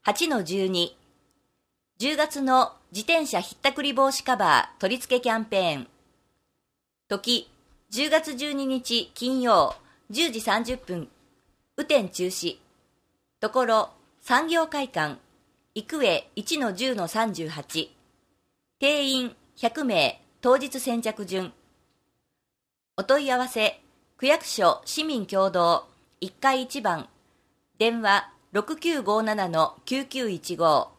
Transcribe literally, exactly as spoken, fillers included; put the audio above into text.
はちのじゅうに、じゅうがつの自転車ひったくり防止カバー取り付けキャンペーン。時、じゅうがつじゅうににち金曜じゅうじさんじゅっぷん、雨天中止。ところ、産業会館、育英 いちのじゅうのさんじゅうはち。定員ひゃくめい、当日先着順。お問い合わせ、区役所市民共同いっかいいちばん、電話ろくきゅうごななのきゅうきゅういちご。